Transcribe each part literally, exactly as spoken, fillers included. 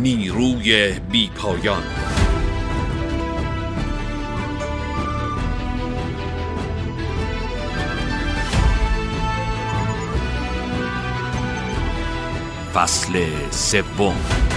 نیروی بی پایان. فصل سوم.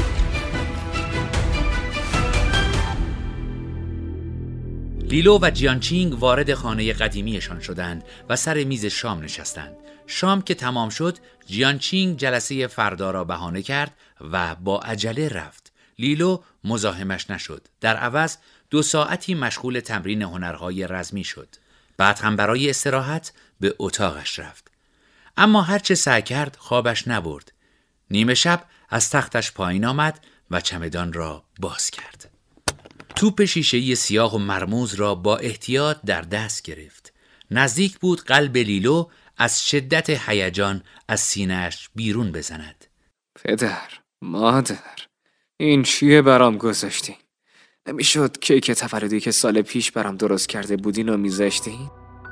لیلو و جیانچینگ وارد خانه قدیمیشان شدند و سر میز شام نشستند. شام که تمام شد، جیانچینگ جلسه فردا را بهانه کرد و با عجله رفت. لیلو مزاحمش نشد. در عوض دو ساعتی مشغول تمرین هنرهای رزمی شد. بعد هم برای استراحت به اتاقش رفت. اما هرچه سعی کرد خوابش نبرد. نیمه شب از تختش پایین آمد و چمدان را باز کرد. توپ شیشه‌ای سیاه و مرموز را با احتیاط در دست گرفت. نزدیک بود قلب لیلو از شدت هیجان از سینه‌اش بیرون بزند. پدر، مادر، این چیه برام گذاشتین؟ نمیشد کیک تولدی که سال پیش برام درست کرده بودین و میذاشتین؟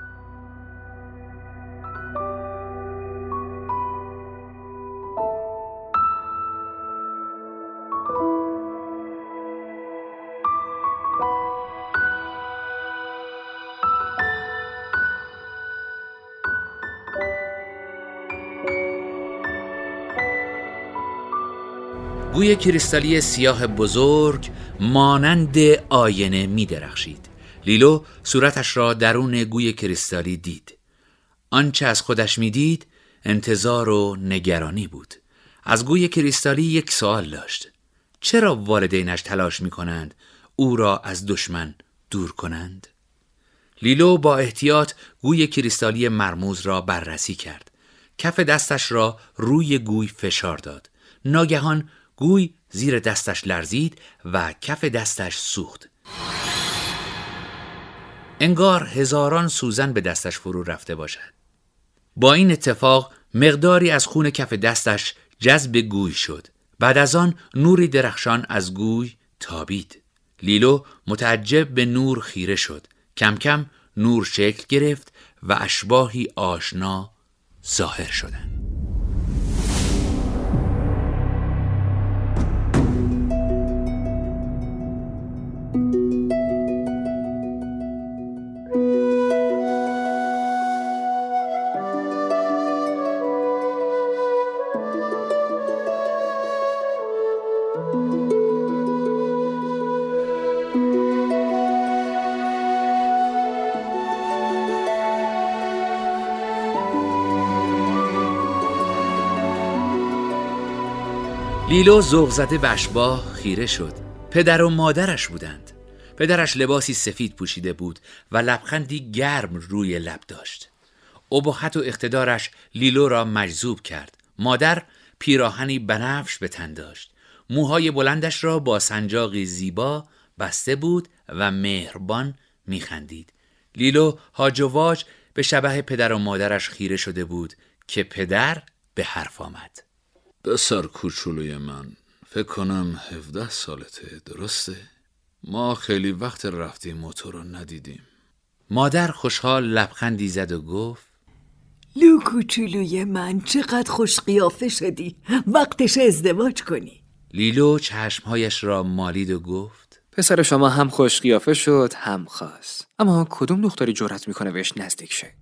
گوی کریستالی سیاه بزرگ مانند آینه می درخشید. لیلو صورتش را درون گوی کریستالی دید. آنچه از خودش می دید انتظار و نگرانی بود. از گوی کریستالی یک سوال داشت. چرا والدینش تلاش می کنند او را از دشمن دور کنند؟ لیلو با احتیاط گوی کریستالی مرموز را بررسی کرد. کف دستش را روی گوی فشار داد. ناگهان گوی زیر دستش لرزید و کف دستش سوخت. انگار هزاران سوزن به دستش فرو رفته باشد. با این اتفاق مقداری از خون کف دستش جذب گوی شد. بعد از آن نوری درخشان از گوی تابید. لیلو متعجب به نور خیره شد. کم کم نور شکل گرفت و اشباحی آشنا ظاهر شدند. لیلو ذوق زده به اشباح خیره شد. پدر و مادرش بودند. پدرش لباسی سفید پوشیده بود و لبخندی گرم روی لب داشت. ابهت و اقتدارش لیلو را مجذوب کرد. مادر پیراهنی بنفش به تن داشت. موهای بلندش را با سنجاقی زیبا بسته بود و مهربان میخندید. لیلو هاج و واج به شبح پدر و مادرش خیره شده بود که پدر به حرف آمد. پسر کوچولوی من، فکر کنم هفده سالته، درسته؟ ما خیلی وقت رفتیم موتور رو ندیدیم. مادر خوشحال لبخندی زد و گفت: لو کوچولوی من، چقدر خوش قیافه شدی، وقتش ازدواج کنی. لیلو چشمهایش را مالید و گفت: پسر شما هم خوش قیافه شد هم خاص، اما کدوم دختری جرأت میکنه بهش نزدیک شه؟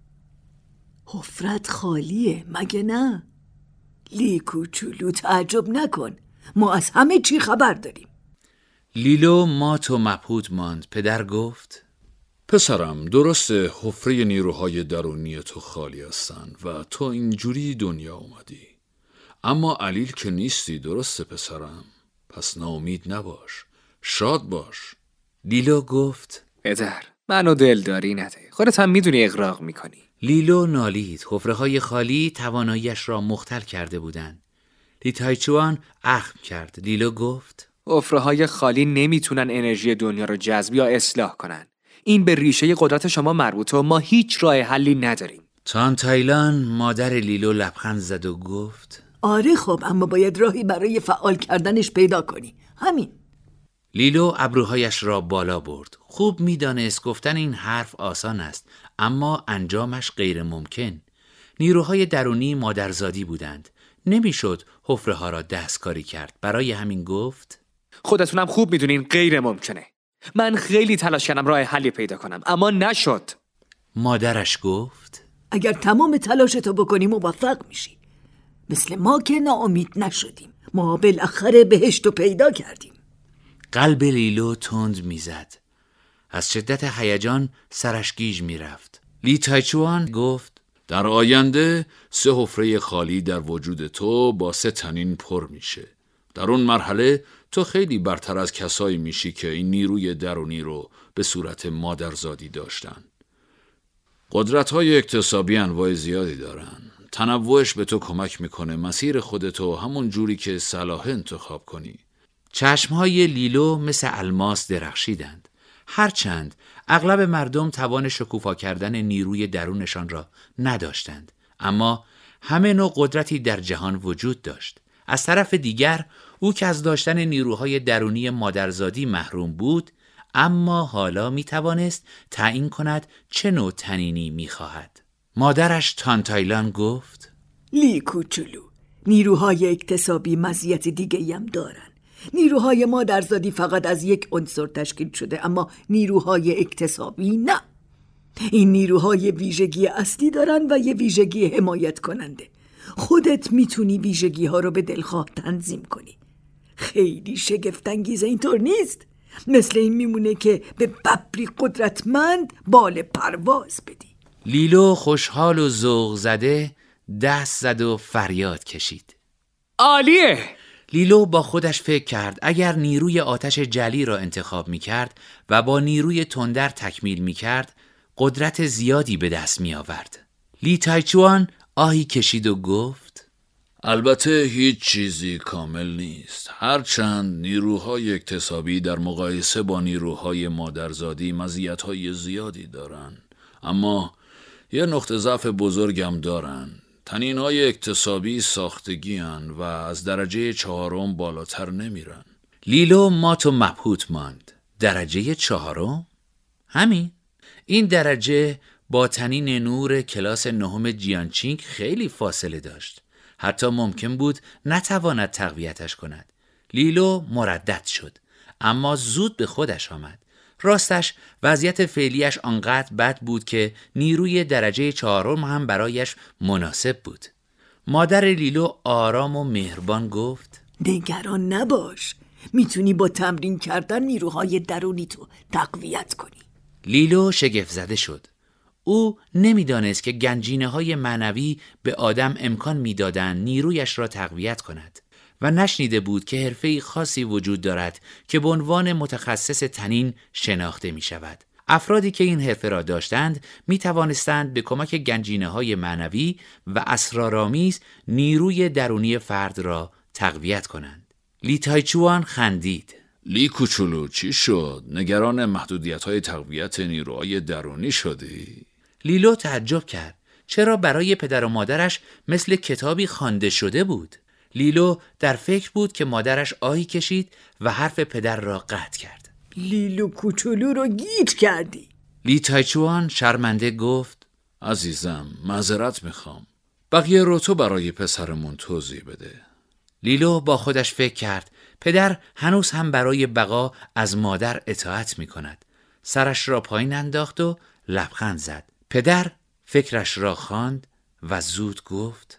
حفرت خالیه مگه نه؟ لی کوچولو تعجب نکن، ما از همه چی خبر داریم. لیلو مات و مبهوت ماند. پدر گفت: پسرم، درسته حفره نیروهای درونی تو خالی هستن و تو اینجوری دنیا اومدی، اما علیل که نیستی، درسته پسرم؟ پس ناامید نباش، شاد باش. لیلو گفت: پدر، منو دلداری نده، خودت هم میدونی اغراق میکنی. لیلو نالید. حفره‌های خالی تواناییش را مختل کرده بودند. لی تایچوان اخم کرد. لیلو گفت: حفره‌های خالی نمیتونن انرژی دنیا رو جذب یا اصلاح کنن. این به ریشه قدرت شما مربوطه و ما هیچ راه حلی نداریم. تان تایلان مادر لیلو لبخند زد و گفت: آره خب، اما باید راهی برای فعال کردنش پیدا کنی. همین. لیلو ابروهایش را بالا برد. خوب میدانست گفتن این حرف آسان است، اما انجامش غیر ممکن. نیروهای درونی مادرزادی بودند. نمیشد حفره ها را دستکاری کرد. برای همین گفت: خودتونم خوب میدونین غیر ممکنه. من خیلی تلاش کردم راه حلی پیدا کنم اما نشد. مادرش گفت اگر تمام تلاشتو بکنی موفق میشی. مثل ما که ناامید نشدیم. ما بالاخره بهشتو پیدا کردیم. قلب لیلو تند میزد. از شدت هیجان سرش گیج میرفت. لی تایچوان گفت در آینده سه حفره خالی در وجود تو با سه تنین پر میشه. در اون مرحله تو خیلی برتر از کسایی میشی که این نیروی درونی رو به صورت مادرزادی داشتن. قدرت‌های اکتسابی انواع زیادی دارن. تنوعش به تو کمک میکنه مسیر خودتو همون جوری که صلاح انتخاب کنی. چشمهای لیلو مثل الماس درخشیدند. هرچند اغلب مردم توان شکوفا کردن نیروی درونشان را نداشتند، اما همه نوع قدرتی در جهان وجود داشت. از طرف دیگر او که از داشتن نیروهای درونی مادرزادی محروم بود، اما حالا می توانست تعیین کند چه نوع تنینی می خواهد. مادرش تانتایلان گفت لی کوچولو، نیروهای اکتسابی مزیت دیگه‌ای هم دارن. نیروهای مادرزادی فقط از یک عنصر تشکیل شده، اما نیروهای اکتسابی نه. این نیروهای ویژگی اصلی دارن و یه ویژگی حمایت کننده. خودت میتونی ویژگی ها رو به دلخواه تنظیم کنی. خیلی شگفت‌انگیزه، اینطور نیست؟ مثل این میمونه که به ببری قدرتمند بال پرواز بدی. لیلو خوشحال و ذوق زده دست زد و فریاد کشید. عالیه! لیلو با خودش فکر کرد اگر نیروی آتش جلی را انتخاب می کرد و با نیروی تندر تکمیل می کرد، قدرت زیادی به دست می آورد. لی تایچوان آهی کشید و گفت البته هیچ چیزی کامل نیست. هرچند نیروهای اکتسابی در مقایسه با نیروهای مادرزادی مزیت‌های زیادی دارن، اما یه نقطه ضعف بزرگم دارن. تنین‌های اکتسابی ساختگی هن و از درجه چهارم بالاتر نمیرن. لیلو مات و مبهوت ماند. درجه چهارم؟ همین. این درجه با تنین نور کلاس نهم جیانچینگ خیلی فاصله داشت. حتی ممکن بود نتواند تقویتش کند. لیلو مردد شد، اما زود به خودش آمد. راستش وضعیت فعلیش آنقدر بد بود که نیروی درجه چهارم هم برایش مناسب بود. مادر لیلو آرام و مهربان گفت نگران نباش، میتونی با تمرین کردن نیروهای درونی تو تقویت کنی. لیلو شگفت زده شد. او نمیدانست که گنجینه های معنوی به آدم امکان میدادند نیرویش را تقویت کند و نشنیده بود که حرفه‌ای خاصی وجود دارد که به عنوان متخصص تنین شناخته می شود. افرادی که این حرفه را داشتند می توانستند به کمک گنجینه های معنوی و اسرارآمیز نیروی درونی فرد را تقویت کنند. لی تایچوان خندید. لی کوچولو چی شد؟ نگران محدودیت های تقویت نیروهای درونی شدی؟ لیلو تعجب کرد. چرا برای پدر و مادرش مثل کتابی خوانده شده بود؟ لیلو در فکر بود که مادرش آهی کشید و حرف پدر را قطع کرد. لیلو کوچولو رو گیج کردی. لی تایچوان شرمنده گفت عزیزم معذرت میخوام. بقیه رو تو برای پسرمون توضیح بده. لیلو با خودش فکر کرد پدر هنوز هم برای بقا از مادر اطاعت می کند. سرش را پایین انداخت و لبخند زد. پدر فکرش را خواند و زود گفت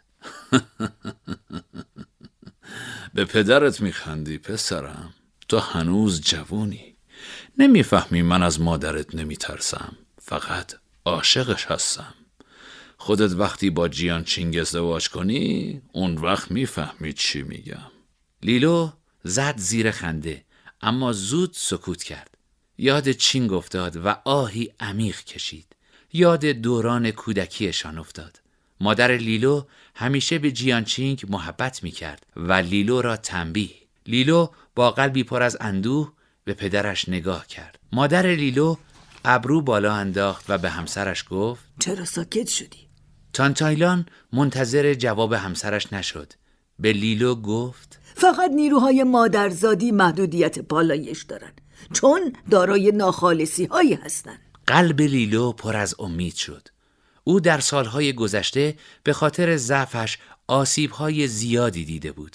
به پدرت میخندی پسرم؟ تو هنوز جوونی. نمیفهمی من از مادرت نمیترسم، فقط عاشقش هستم. خودت وقتی با جیانچینگ ازدواج کنی اون وقت میفهمی چی میگم. لیلو زد زیر خنده، اما زود سکوت کرد. یاد چینگ افتاد و آهی عمیق کشید. یاد دوران کودکیشان افتاد. مادر لیلو همیشه به جیانچینگ محبت میکرد و لیلو را تنبیه. لیلو با قلبی پر از اندوه به پدرش نگاه کرد. مادر لیلو ابرو بالا انداخت و به همسرش گفت چرا ساکت شدی؟ تانتایلان منتظر جواب همسرش نشد. به لیلو گفت فقط نیروهای مادرزادی محدودیت پالایش دارن، چون دارای ناخالصی هایی هستن. قلب لیلو پر از امید شد. او در سالهای گذشته به خاطر ضعفش آسیب‌های زیادی دیده بود.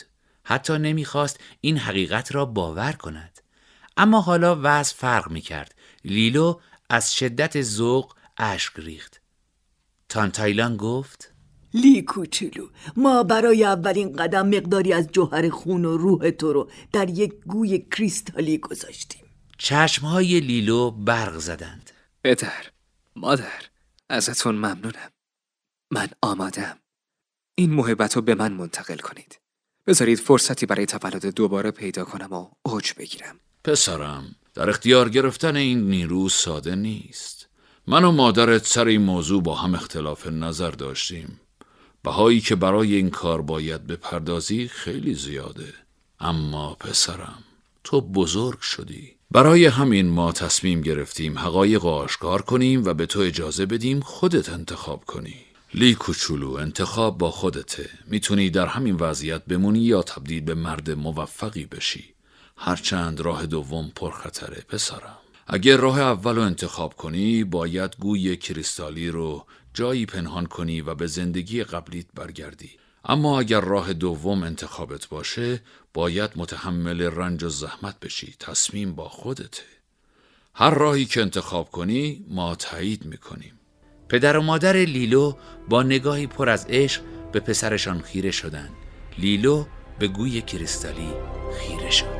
حتی نمیخواست این حقیقت را باور کند. اما حالا وضع فرق میکرد. لیلو از شدت ذوق اشک ریخت. تانتایلان گفت: لی کوچولو، ما برای اولین قدم مقداری از جوهر خون و روح تو رو در یک گوی کریستالی گذاشتیم. چشمهای لیلو برق زدند. پدر، مادر، ازتون ممنونم. من آمادم. این محبت رو به من منتقل کنید. بذارید فرصتی برای تولد دوباره پیدا کنم و اوج بگیرم. پسرم، در اختیار گرفتن این نیرو ساده نیست. من و مادرت سر این موضوع با هم اختلاف نظر داشتیم. بهایی که برای این کار باید بپردازی خیلی زیاده. اما پسرم، تو بزرگ شدی. برای همین ما تصمیم گرفتیم حقایق آشکار کنیم و به تو اجازه بدیم خودت انتخاب کنی. لی کوچولو، انتخاب با خودته. میتونی در همین وضعیت بمونی یا تبدیل به مرد موفقی بشی. هرچند راه دوم پرخطره پسرم. اگر راه اول رو انتخاب کنی باید گوی کریستالی رو جایی پنهان کنی و به زندگی قبلیت برگردی. اما اگر راه دوم انتخابت باشه باید متحمل رنج و زحمت بشی. تصمیم با خودته. هر راهی که انتخاب کنی ما تایید میکنیم. پدر و مادر لیلو با نگاهی پر از عشق به پسرشان خیره شدند. لیلو به گوی کریستالی خیره شد.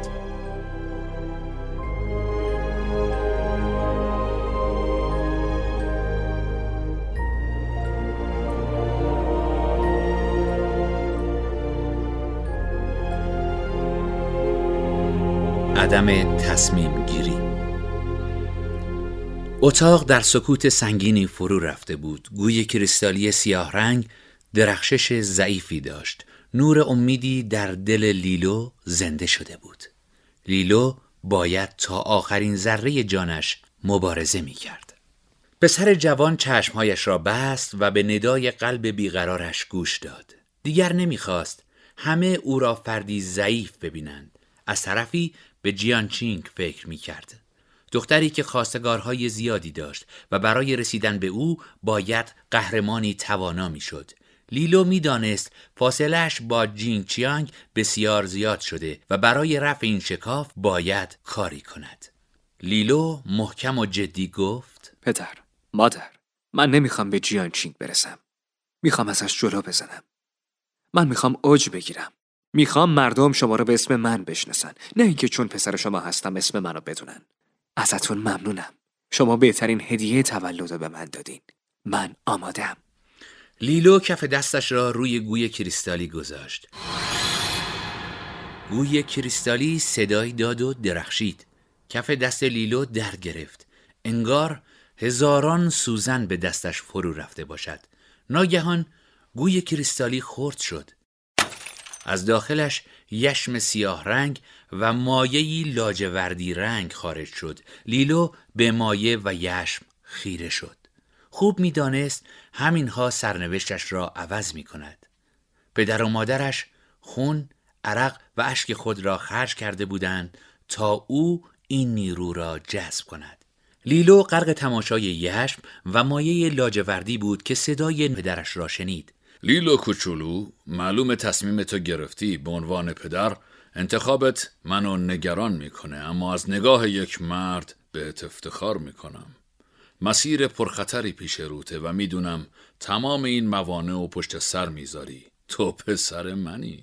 عدم تصمیم گیری. اتاق در سکوت سنگینی فرو رفته بود. گوی کریستالی سیاه رنگ درخشش ضعیفی داشت. نور امیدی در دل لیلو زنده شده بود. لیلو باید تا آخرین ذره جانش مبارزه می کرد. پسر جوان چشمهایش را بست و به ندای قلب بیقرارش گوش داد. دیگر نمی خواست همه او را فردی ضعیف ببینند. از طرفی به جیانچینگ فکر می کرد. دختری که خواستگارهای زیادی داشت و برای رسیدن به او باید قهرمانی توانا می شد. لیلو می دانست فاصلهش با جینگ چیانگ بسیار زیاد شده و برای رفع این شکاف باید کاری کند. لیلو محکم و جدی گفت: پدر، مادر، من نمیخوام به جیانچینگ برسم. میخوام ازش جلو بزنم. من میخوام اوج بگیرم. میخوام مردم شما رو به اسم من بشناسن، نه اینکه چون پسر شما هستم اسم منو بدونن. ازتون ممنونم. شما بهترین هدیه تولد رو به من دادین. من آماده‌ام. لیلو کف دستش را روی گوی کریستالی گذاشت. گوی کریستالی صدایی داد و درخشید. کف دست لیلو در گرفت. انگار هزاران سوزن به دستش فرو رفته باشد. ناگهان گوی کریستالی خرد شد. از داخلش یشم سیاه رنگ و مایه‌ای لاجوردی رنگ خارج شد. لیلو به مایه و یشم خیره شد. خوب می دانست همینها سرنوشتش را عوض می کند. پدر و مادرش خون، عرق و اشک خود را خرج کرده بودند تا او این نیرو را جذب کند. لیلو غرق تماشای یشم و مایه لاجوردی بود که صدای پدرش را شنید. لیلو کوچولو، معلوم تصمیم تو گرفتی. به عنوان پدر انتخابت منو نگران میکنه، اما از نگاه یک مرد بهت افتخار میکنم. مسیر پرخطری پیش روته و میدونم تمام این موانع و پشت سر میذاری. تو پسر منی.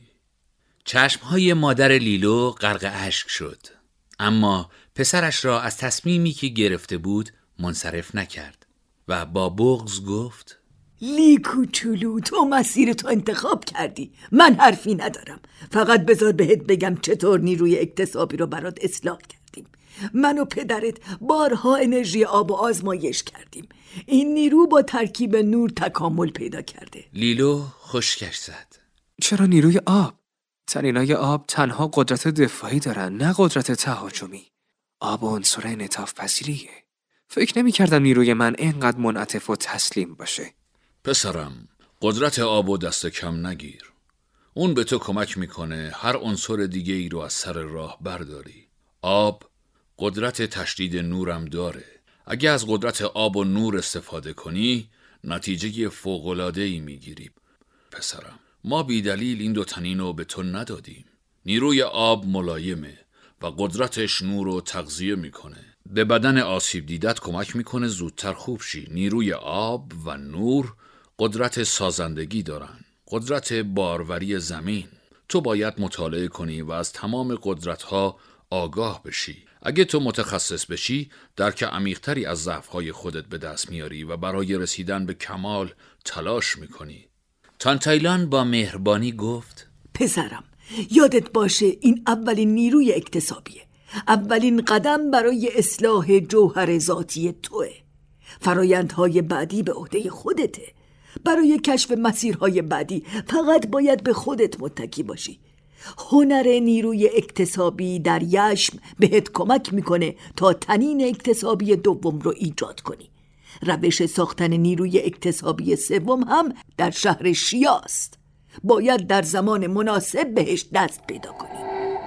چشمهای مادر لیلو غرق اشک شد، اما پسرش را از تصمیمی که گرفته بود منصرف نکرد و با بغض گفت: لی کوچولو، تو مسیر تو انتخاب کردی. من حرفی ندارم. فقط بذار بهت بگم چطور نیروی اکتسابی رو برات اصلاح کردیم. من و پدرت بارها انرژی آب و آزمایش کردیم. این نیرو با ترکیب نور تکامل پیدا کرده. لیلو خشکش زد. چرا نیروی آب؟ تنینای آب تنها قدرت دفاعی دارن، نه قدرت تهاجمی. آب عنصر انعطاف پذیریه. فکر نمی کردم نیروی من اینقدر منعطف و تسلیم باشه. پسرم، قدرت آب و دست کم نگیر. اون به تو کمک میکنه هر عنصر دیگه ای رو از سر راه برداری. آب قدرت تشدید نورم داره. اگه از قدرت آب و نور استفاده کنی نتیجه فوق‌العاده‌ای میگیری. پسرم، ما بی دلیل این دو تنین رو به تو ندادیم. نیروی آب ملایمه و قدرتش نور رو تغذیه میکنه. به بدن آسیب دیدت کمک میکنه زودتر خوب شی. نیروی آب و نور قدرت سازندگی دارن، قدرت باروری زمین. تو باید مطالعه کنی و از تمام قدرت‌ها آگاه بشی. اگه تو متخصص بشی، درک عمیق‌تری از ضعف‌های خودت به دست میاری و برای رسیدن به کمال تلاش میکنی. تانتایلان با مهربانی گفت: پسرم، یادت باشه این اولین نیروی اکتسابیه، اولین قدم برای اصلاح جوهر ذاتی توه. فرایندهای بعدی به عهده خودته. برای کشف مسیرهای بعدی فقط باید به خودت متکی باشی. هنر نیروی اکتسابی در یشم بهت کمک میکنه تا تنین اکتسابی دوم رو ایجاد کنی. روش ساختن نیروی اکتسابی سوم هم در شهر شیاست. باید در زمان مناسب بهش دست پیدا کنی.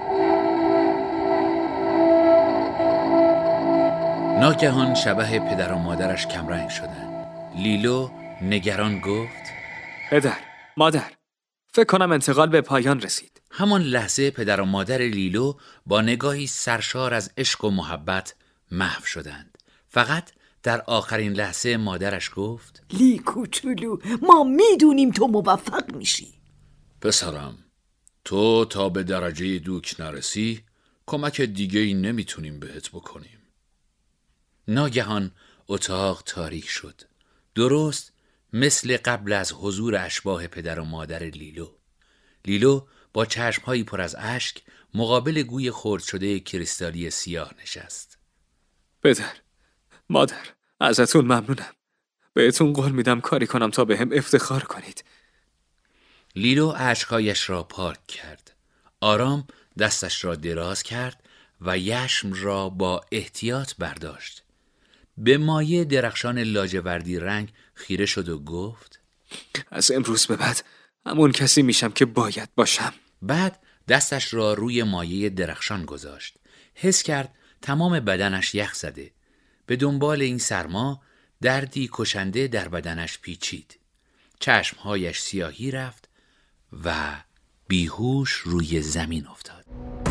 ناگهان شبح پدر و مادرش کمرنگ شدند. لیلو نگران گفت: پدر، مادر، فکر کنم انتقال به پایان رسید. همان لحظه پدر و مادر لیلو با نگاهی سرشار از عشق و محبت محو شدند. فقط در آخرین لحظه مادرش گفت: لی کوچولو، ما میدونیم تو موفق میشی. پسرم، تو تا به درجه دوک نرسی کمک دیگه ای نمیتونیم بهت بکنیم. ناگهان اتاق تاریک شد، درست مثل قبل از حضور اشباح پدر و مادر لیلو. لیلو با چشمهایی پر از اشک مقابل گوی خرد شده کریستالی سیاه نشست. پدر، مادر، ازتون ممنونم. بهتون قول میدم کاری کنم تا به هم افتخار کنید. لیلو اشکهایش را پاک کرد. آرام دستش را دراز کرد و یشم را با احتیاط برداشت. به مایه درخشان لاجوردی رنگ خیره شد و گفت: از امروز به بعد همون کسی میشم که باید باشم. بعد دستش را روی مایه درخشان گذاشت. حس کرد تمام بدنش یخ زده. به دنبال این سرما دردی کشنده در بدنش پیچید. چشمهایش سیاهی رفت و بیهوش روی زمین افتاد.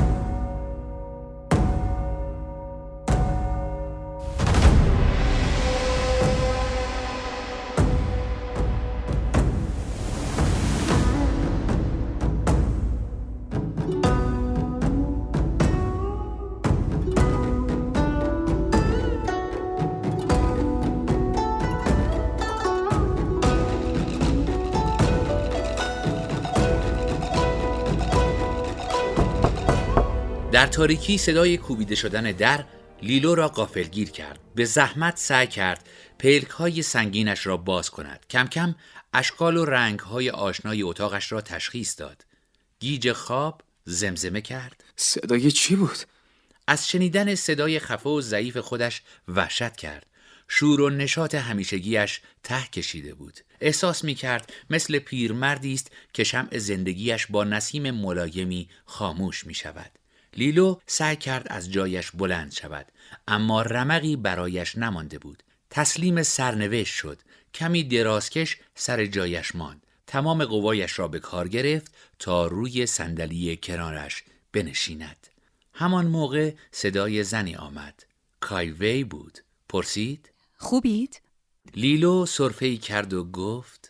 در تاریکی صدای کوبیده شدن در لیلو را غافلگیر کرد. به زحمت سعی کرد پلک‌های سنگینش را باز کند. کم کم اشکال و رنگ‌های آشنای اتاقش را تشخیص داد. گیج خواب زمزمه کرد: صدای چی بود؟ از شنیدن صدای خفه و ضعیف خودش وحشت کرد. شور و نشاط همیشگیش ته کشیده بود. احساس می کرد مثل پیرمردی است که شمع زندگیش با نسیم ملایمی خاموش می شود. لیلو سعی کرد از جایش بلند شود، اما رمقی برایش نمانده بود. تسلیم سرنوشت شد. کمی درازکش سر جایش ماند. تمام قوایش را به کار گرفت تا روی صندلی کنارش بنشیند. همان موقع صدای زنی آمد. کایوی بود. پرسید: خوبید؟ لیلو سرفه‌ای کرد و گفت: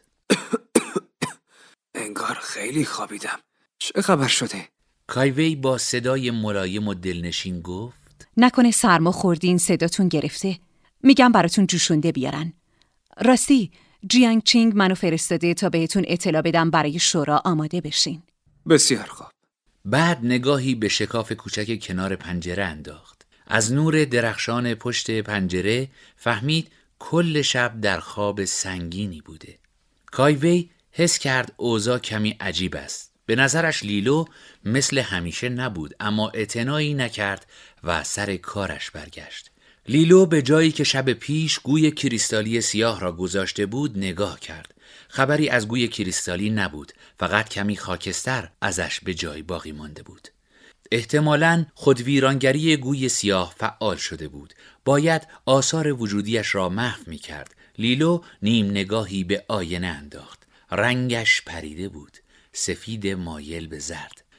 انگار خیلی خوابیدم. چه خبر شده؟ کایوی با صدای ملایم و دلنشین گفت: نکنه سرما خوردین صداتون گرفته. میگم براتون جوشونده بیارن. راستی جیانگ چینگ منو فرستاده تا بهتون اطلاع بدم برای شورا آماده بشین. بسیار خوب. بعد نگاهی به شکاف کوچک کنار پنجره انداخت. از نور درخشان پشت پنجره فهمید کل شب در خواب سنگینی بوده. کایوی حس کرد اوضاع کمی عجیب است. به نظرش لیلو مثل همیشه نبود، اما اعتنایی نکرد و سر کارش برگشت. لیلو به جایی که شب پیش گوی کریستالی سیاه را گذاشته بود نگاه کرد. خبری از گوی کریستالی نبود، فقط کمی خاکستر ازش به جای باقی مانده بود. احتمالاً خودویرانگری گوی سیاه فعال شده بود. باید آثار وجودیش را محو می کرد. لیلو نیم نگاهی به آینه انداخت. رنگش پریده بود، سفید مایل به زرد.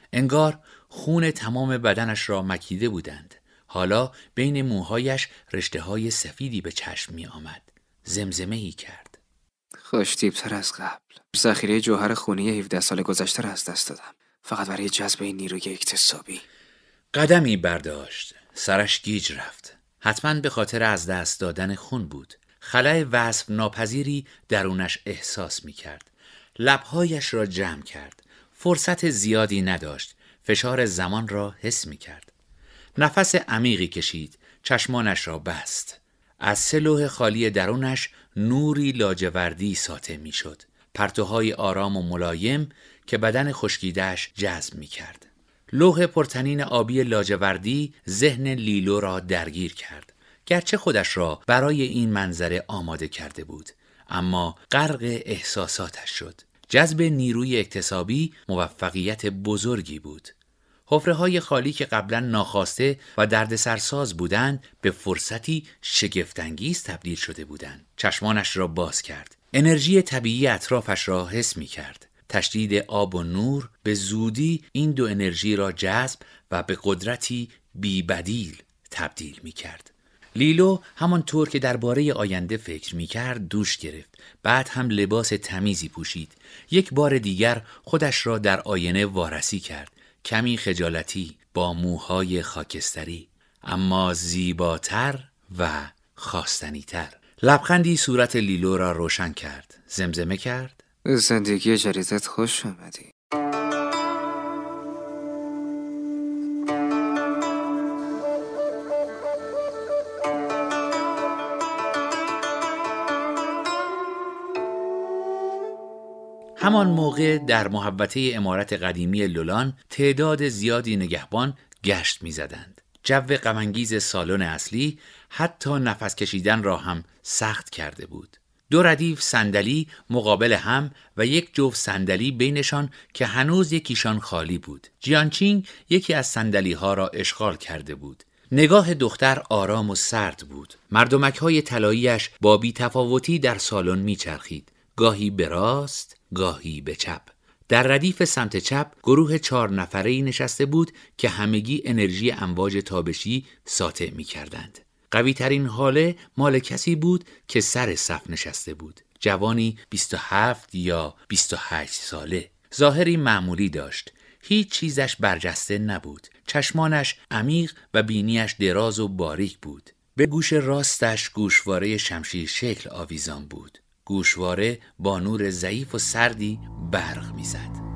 انگار خون تمام بدنش را مکیده بودند. حالا بین موهایش رشته های سفیدی به چشم می آمد. زمزمه ای کرد. خوش‌تیپ‌تر از قبل. ذخیره جوهر خونی هفده سال گذشته را از دست دادم. فقط برای جذب این نیروی اکتسابی. قدمی برداشت. سرش گیج رفت. حتما به خاطر از دست دادن خون بود. خلأ وصف ناپذیری درونش احساس می کرد. لبهایش را جمع کرد. فرصت زیادی نداشت. فشار زمان را حس می کرد. نفس عمیقی کشید. چشمانش را بست. از سه لوح خالی درونش نوری لاجوردی ساطع می شد. پرتوهای آرام و ملایم که بدن خشکیده‌اش جذب می کرد. لوح پرتنین آبی لاجوردی ذهن لیلو را درگیر کرد. گرچه خودش را برای این منظره آماده کرده بود، اما غرق احساساتش شد. جذب نیروی اکتسابی موفقیت بزرگی بود. حفره‌های خالی که قبلا ناخواسته و دردسرساز بودند به فرصتی شگفت‌انگیز تبدیل شده بودند. چشمانش را باز کرد. انرژی طبیعی اطرافش را حس می کرد. تشدید آب و نور به زودی این دو انرژی را جذب و به قدرتی بی‌بدیل تبدیل می کرد. لیلو همانطور که درباره آینده فکر می کرد دوش گرفت. بعد هم لباس تمیزی پوشید. یک بار دیگر خودش را در آینه وارسی کرد. کمی خجالتی با موهای خاکستری، اما زیباتر و خواستنی‌تر. لبخندی صورت لیلو را روشن کرد. زمزمه کرد. زندگی جدیدت خوش آمدی. همان موقع در محوطه عمارت قدیمی لولان تعداد زیادی نگهبان گشت می زدند. جو غم‌انگیز سالن اصلی حتی نفس کشیدن را هم سخت کرده بود. دو ردیف صندلی مقابل هم و یک جفت صندلی بینشان که هنوز یکیشان خالی بود. جیانچینگ یکی از صندلی ها را اشغال کرده بود. نگاه دختر آرام و سرد بود. مردمک‌های طلایی‌اش با بی‌تفاوتی در سالن می‌چرخید. گاهی به راست، گاهی به چپ. در ردیف سمت چپ گروه چهار نفره‌ای نشسته بود که همگی انرژی امواج تابشی ساطع می‌کردند. قوی ترین حاله مال کسی بود که سر صف نشسته بود. جوانی بیست و هفت یا بیست و هشت ساله. ظاهری معمولی داشت. هیچ چیزش برجسته نبود. چشمانش عمیق و بینیش دراز و باریک بود. به گوش راستش گوشواره شمشیر شکل آویزان بود. گوشواره با نور ضعیف و سردی برق می‌زد.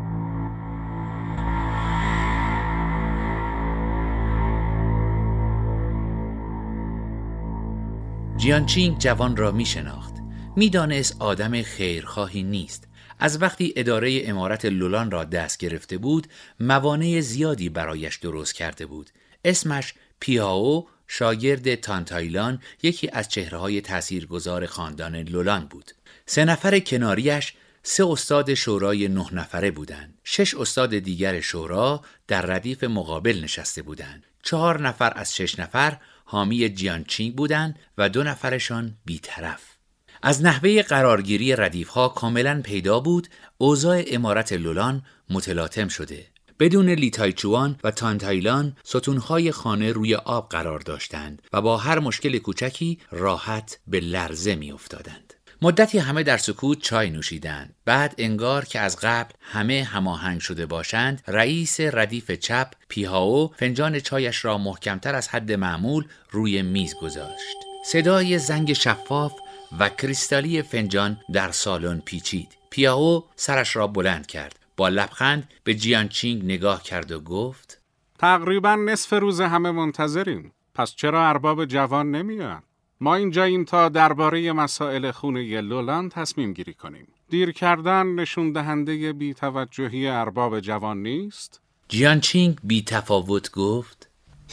جیانچینگ جوان را می شناخت. می دانست آدم خیرخواهی نیست. از وقتی اداره امارت لولان را دست گرفته بود، موانع زیادی برایش درست کرده بود. اسمش پیاو، شاگرد تانتایلان، یکی از چهره‌های تاثیرگذار خاندان لولان بود. سه نفر کناریش سه استاد شورای نه نفره بودند. شش استاد دیگر شورا در ردیف مقابل نشسته بودند. چهار نفر از شش نفر حامی جیانچینگ بودند و دو نفرشان بی‌طرف. از نحوه قرارگیری ردیف‌ها کاملاً پیدا بود اوضاع امارت لولان متلاطم شده. بدون لیتایچوان و تانتایلان ستونهای خانه روی آب قرار داشتند و با هر مشکل کوچکی راحت به لرزه می افتادند. مدتی همه در سکوت چای نوشیدند. بعد انگار که از قبل همه هماهنگ شده باشند، رئیس ردیف چپ پیهاو فنجان چایش را محکمتر از حد معمول روی میز گذاشت. صدای زنگ شفاف و کریستالی فنجان در سالن پیچید. پیهاو سرش را بلند کرد. با لبخند به جیانچینگ نگاه کرد و گفت: تقریبا نصف روز همه منتظریم. پس چرا ارباب جوان نمیان؟ ما اینجاییم تا درباره مسائل خونه لولان تصمیم گیری کنیم. دیر کردن نشون دهنده بی‌توجهی ارباب جوان نیست؟ جیانچینگ بی تفاوت گفت: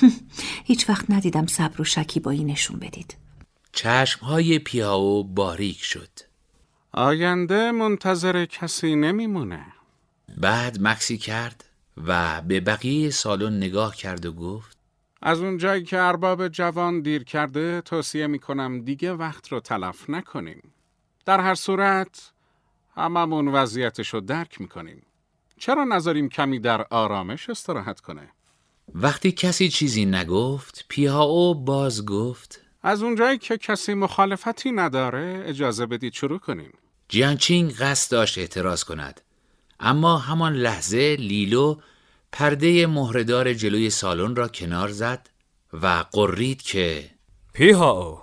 هیچ وقت ندیدم صبر و شکیبایی نشون بدید. چشمهای پیهاو باریک شد. آینده منتظر کسی نمیمونه. بعد مکسی کرد و به بقیه سالن نگاه کرد و گفت: از اون جایی که ارباب جوان دیر کرده توصیه میکنم دیگه وقت رو تلف نکنیم. در هر صورت هممون وضعیتش رو درک میکنیم. چرا نذاریم کمی در آرامش استراحت کنه؟ وقتی کسی چیزی نگفت، پیهاو باز گفت: از اونجایی که کسی مخالفتی نداره اجازه بدید شروع کنیم. جیانچینگ قصد داشت اعتراض کند، اما همان لحظه لیلو پرده مهره‌دار جلوی سالن را کنار زد و قرید که پیهاو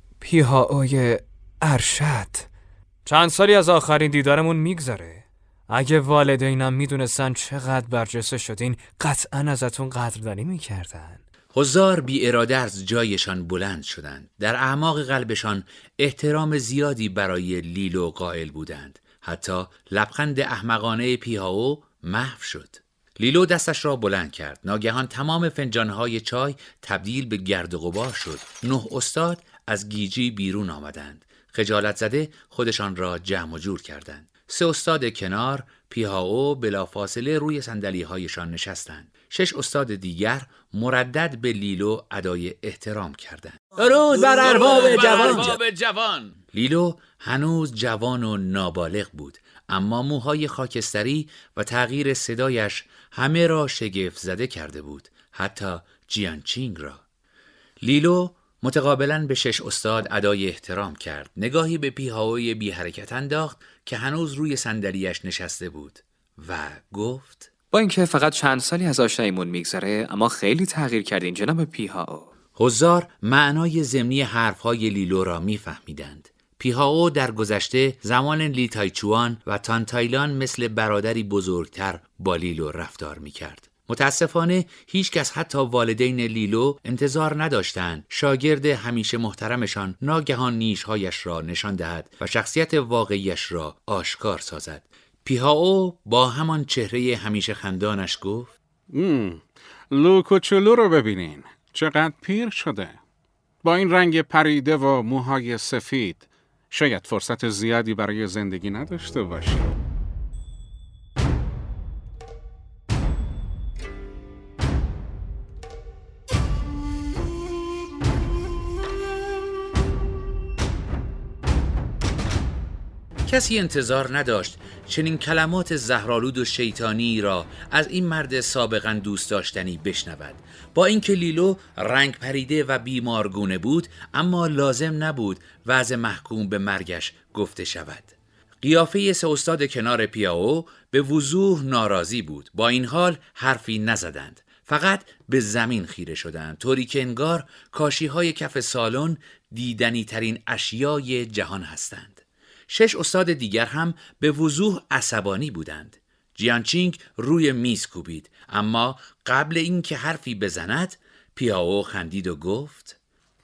پیهاوی ارشد، چند سالی از آخرین دیدارمون میگذره. اگه والدینم میدونستن چقدر برجسته شدین قطعا ازتون قدردانی میکردن. حضار بی اراده از جایشان بلند شدند. در اعماق قلبشان احترام زیادی برای لیلو قائل بودند. حتی لبخند احمقانه پیهاو محو شد. لیلو دستش را بلند کرد. ناگهان تمام فنجانهای چای تبدیل به گرد و غبار شد. نه استاد از گیجی بیرون آمدند. خجالت زده خودشان را جمع و جور کردند. سه استاد کنار پیهاو بلافاصله روی صندلی‌هایشان نشستند. شش استاد دیگر مردد به لیلو ادای احترام کردند. درود بر ارباب جوان. جوان. لیلو هنوز جوان و نابالغ بود، اما موهای خاکستری و تغییر صدایش همه را شگفت زده کرده بود، حتی جیانچینگ را. لیلو متقابلاً به شش استاد ادای احترام کرد. نگاهی به پیهاوی بی حرکت انداخت که هنوز روی صندلیاش نشسته بود و گفت: با اینکه فقط چند سالی از آشناییمون میگذره، اما خیلی تغییر کردین جناب پیهاو. حضار معنای ضمنی حرفهای لیلو را میفهمیدند. پیهاو در گذشته زمان لی تایچوان و تانتایلان مثل برادری بزرگتر با لیلو رفتار میکرد. متاسفانه هیچ کس حتی والدین لیلو انتظار نداشتند شاگرد همیشه محترمشان ناگهان نیشهایش را نشان دهد و شخصیت واقعیش را آشکار سازد. پیهاو با همان چهره همیشه خندانش گفت: لو کوچولو رو ببینین، چقدر پیر شده. با این رنگ پریده و موهای سفید شاید فرصت زیادی برای زندگی نداشته باشه. کسی انتظار نداشت چنین کلمات زهرآلود و شیطانی را از این مرد سابقاً دوست داشتنی بشنود. با اینکه لیلو رنگ پریده و بیمارگونه بود، اما لازم نبود وضع محکوم به مرگش گفته شود. قیافه سه استاد کنار پیهاو به وضوح ناراضی بود. با این حال حرفی نزدند، فقط به زمین خیره شدند، طوری که انگار کاشی‌های کف سالن دیدنی ترین اشیای جهان هستند. شش استاد دیگر هم به وضوح عصبانی بودند. جیانچینگ روی میز کوبید، اما قبل اینکه حرفی بزند پیهاو خندید و گفت: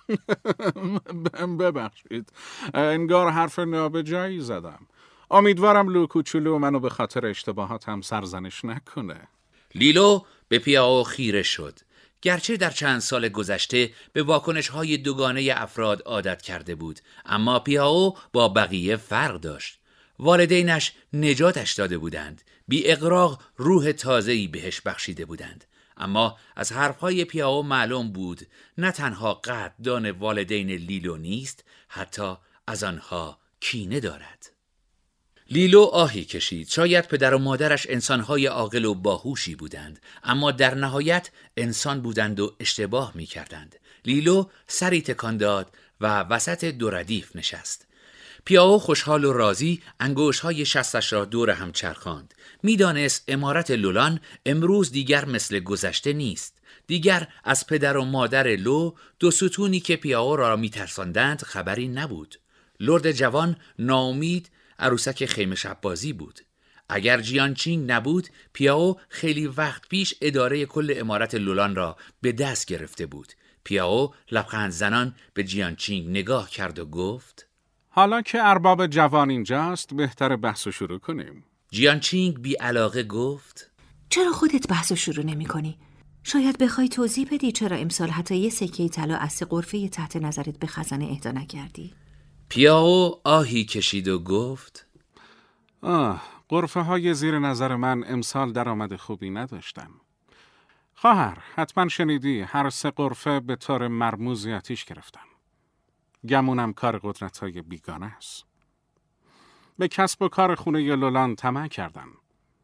ببخشید، انگار حرف نابجایی زدم. امیدوارم لو کوچولو منو به خاطر اشتباهاتم سرزنش نکنه. لیلو به پیهاو خیره شد. گرچه در چند سال گذشته به واکنش‌های دوگانه افراد عادت کرده بود، اما پیهاو با بقیه فرق داشت. والدینش نجاتش داده بودند، بی اغراق روح تازه‌ای بهش بخشیده بودند. اما از حرفهای پیهاو معلوم بود نه تنها قدردان والدین لیلو نیست، حتی از آنها کینه دارد. لیلو آهی کشید. شاید پدر و مادرش انسانهای عاقل و باهوشی بودند، اما در نهایت انسان بودند و اشتباه می کردند. لیلو سری تکان داد و وسط دو ردیف نشست. پیهاو خوشحال و راضی انگشت‌های شستش را دور هم چرخاند. می‌دانست عمارت لولان امروز دیگر مثل گذشته نیست. دیگر از پدر و مادر لو، دو ستونی که پیهاو را می‌ترساندند، خبری نبود. لرد جوان ناامید عروسک خیمه شب بازی بود. اگر جیانچینگ نبود، پیهاو خیلی وقت پیش اداره کل عمارت لولان را به دست گرفته بود. پیهاو لبخند زنان به جیانچینگ نگاه کرد و گفت: حالا که ارباب جوان اینجاست بهتر بحث شروع کنیم. جیانچینگ بی علاقه گفت: چرا خودت بحث شروع نمی کنی؟ شاید بخوای توضیح بدی چرا امسال حتی یه سکه طلا از غرفه تحت نظرت به خزانه اهدا نکردی؟ پیهاو آهی کشید و گفت: آه، غرفه های زیر نظر من امسال درآمد خوبی نداشتن. خواهر، حتما شنیدی هر سه غرفه به طور مرموزی آتیش گرفتن. گمونم کار قدرت‌های بیگانه است. به کسب و کار خونه لولان طمع کردن.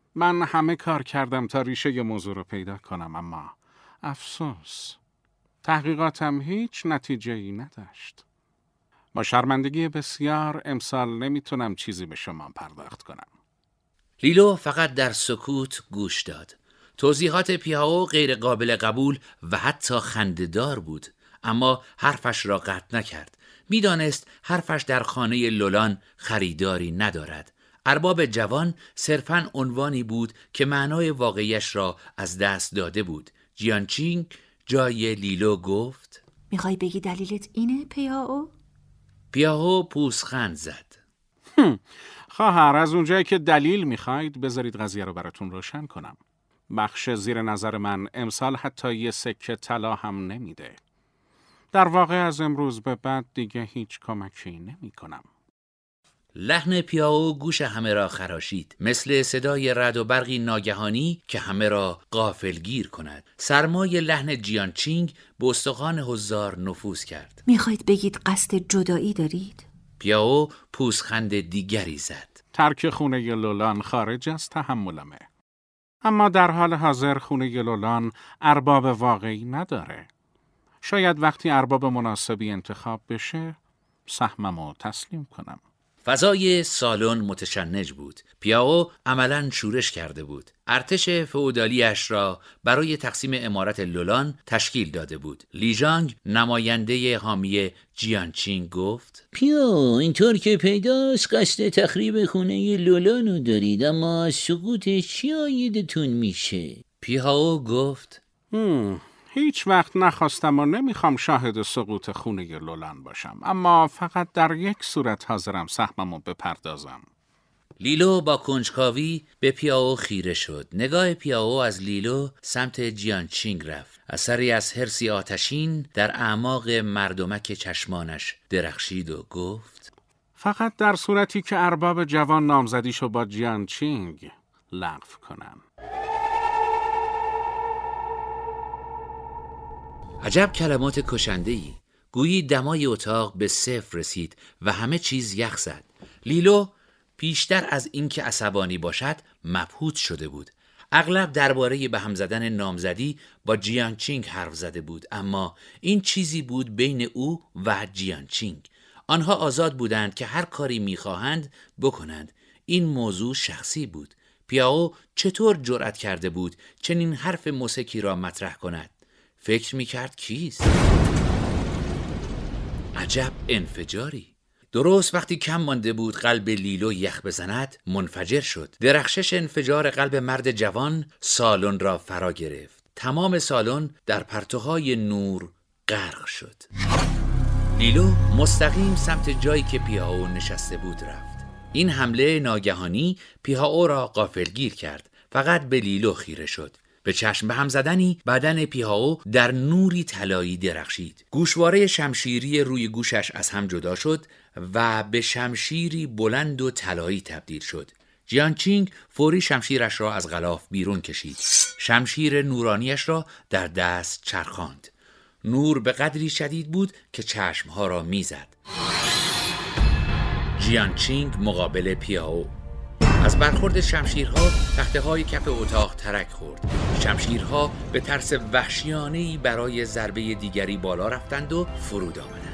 من همه کار کردم تا ریشه موضوع رو پیدا کنم، اما افسوس تحقیقاتم هیچ نتیجه‌ای نداشت. با شرمندگی بسیار امسال نمیتونم چیزی به شما پرداخت کنم. لیلو فقط در سکوت گوش داد. توضیحات پیاو غیر قابل قبول و حتی خنده‌دار بود، اما حرفش را قطع نکرد. میدانست حرفش در خانه لولان خریداری ندارد. ارباب جوان صرفاً عنوانی بود که معنای واقعیش را از دست داده بود. جیانچینگ جای لیلو گفت: میخوای بگی دلیلت اینه پیاو؟ پیاو پوزخند زد. خواهر، از اونجایی که دلیل میخواید بذارید قضیه رو براتون روشن کنم. بخش زیر نظر من امسال حتی یه سکه طلا هم نمیده. در واقع از امروز به بعد دیگه هیچ کمکی نمی کنم. لحن پیاو گوش همه را خراشید، مثل صدای رعد و برقی ناگهانی که همه را غافلگیر کند. سرمای لحن جیانچینگ به استخوان حضار نفوذ کرد. میخواید بگید قصد جدایی دارید؟ پیاو پوزخند دیگری زد. ترک خونه لولان خارج از تحملمه. اما در حال حاضر خونه لولان ارباب واقعی نداره. شاید وقتی ارباب مناسبی انتخاب بشه سهممو تسلیم کنم. فضای سالن متشنج بود. پیاو عملاً شورش کرده بود. ارتش فئودالیش را برای تقسیم امارت لولان تشکیل داده بود. لیژانگ نماینده حامی جیانچینگ گفت: پیاو، اینطور که پیداست قصد تخریب خونه لولانو دارید، اما از سقوطش چی آیدتون میشه؟ پیاو گفت: هم. هیچ وقت نخواستم و نمیخوام شاهد سقوط خونه لولان باشم، اما فقط در یک صورت حاضرم سهممو بپردازم. لیلو با کنجکاوی به پیاو خیره شد. نگاه پیاو از لیلو سمت جیانچینگ رفت. اثری از حرصی آتشین در اعماق مردمک چشمانش درخشید و گفت: فقط در صورتی که ارباب جوان نامزدیشو با جیانچینگ لغو کنن. عجب کلمات کشنده‌ای. گویی دمای اتاق به صفر رسید و همه چیز یخ زد. لیلو پیشتر از اینکه عصبانی باشد مبهوت شده بود. اغلب درباره به هم زدن نامزدی با جیانچینگ حرف زده بود، اما این چیزی بود بین او و جیانچینگ. آنها آزاد بودند که هر کاری می‌خواهند بکنند. این موضوع شخصی بود. پیاو چطور جرأت کرده بود چنین حرف موسیقی را مطرح کند؟ فکر میکرد کیست؟ عجب انفجاری. درست وقتی کم مانده بود قلب لیلو یخ بزند منفجر شد. درخشش انفجار قلب مرد جوان سالن را فرا گرفت. تمام سالن در پرتوهای نور غرق شد. لیلو مستقیم سمت جایی که پیاو نشسته بود رفت. این حمله ناگهانی پیاو را غافلگیر کرد. فقط به لیلو خیره شد. به چشم به هم زدنی بدن پیاو در نوری طلایی درخشید. گوشواره شمشیری روی گوشش از هم جدا شد و به شمشیری بلند و طلایی تبدیل شد. جیانچینگ فوری شمشیرش را از غلاف بیرون کشید. شمشیر نورانیش را در دست چرخاند. نور به قدری شدید بود که چشمها را میزد. جیانچینگ مقابل پیاو. از برخورد شمشیرها تخته های کف اتاق ترک خورد. شمشیرها به ترس وحشیانه‌ای برای ضربه دیگری بالا رفتند و فرود آمدند.